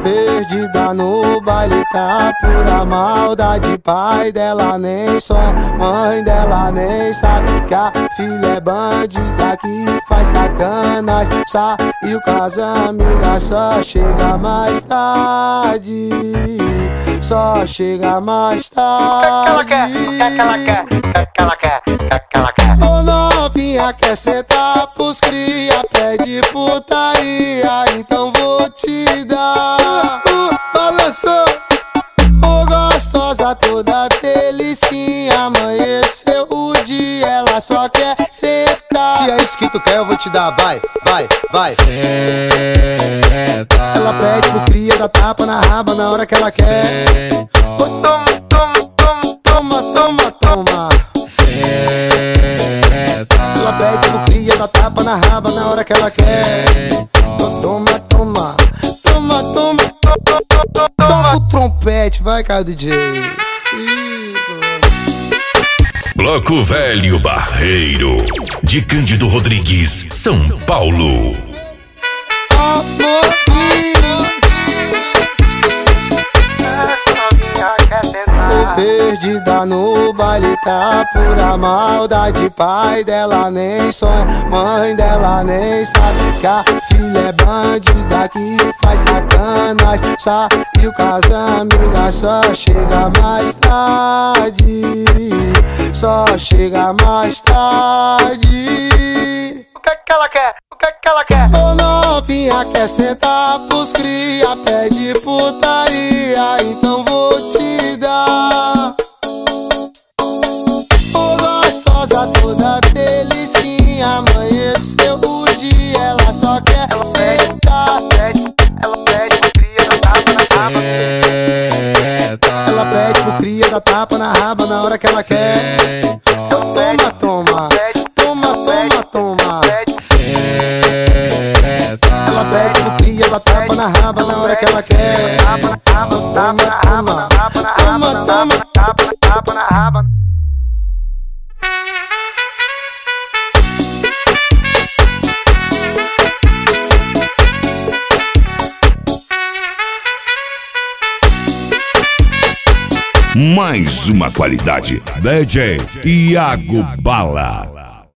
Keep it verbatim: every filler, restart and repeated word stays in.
Perdida no baile, tá pura maldade. Pai dela nem sonha, mãe dela nem sabe que a filha é bandida que faz sacanagem. Saiu com as amigas, só chega mais tarde. Só chega mais tarde. O que é que ela quer? O que é que ela quer? O que é que ela quer? Ô novinha, quer sentar pros cria, pede putaria, então vou te dar. uh, Balançou, ô gostosa toda delicinha. Amanheceu o dia, ela só quer sentar. Se é isso que tu quer, eu vou te dar, vai, vai, vai. Ela pede pro cria, dá tapa na raba na hora que ela quer. Ô, toma, toma, toma, toma, toma, toma. Ela pede pro cria, dá tapa na raba na hora que ela quer. Ô, toma, toma, toma, toma. Toca o trompete, vai, Caio D J. Isso. Bloco Velho Barreiro, de Cândido Rodrigues, São Paulo. Tô perdida no baile, tá pura maldade. Pai dela nem sonha, mãe dela nem sabe que a filha é bandida que faz sacanagem. Saiu com as amigas, só chega mais tarde. Só chega mais tarde. O que é que ela quer? O que é que ela quer? Ô novinha, quer sentar pros cria, pede putaria, então vou te dar. Ô gostosa toda delicinha, amanheceu o dia, ela só quer Ela sentar. pede, ela pede pro cria, dá tapa na raba. Ela pede pro cria, dá tapa na raba na hora que ela quer. Então toma, toma, toma, toma, toma. Ela pede pro cria, dá tapa na raba na hora que ela quer. Tapa na raba, tapa na raba, tapa na raba, tapa, tapa, tapa na raba. Mais uma qualidade. D J Iago Bala.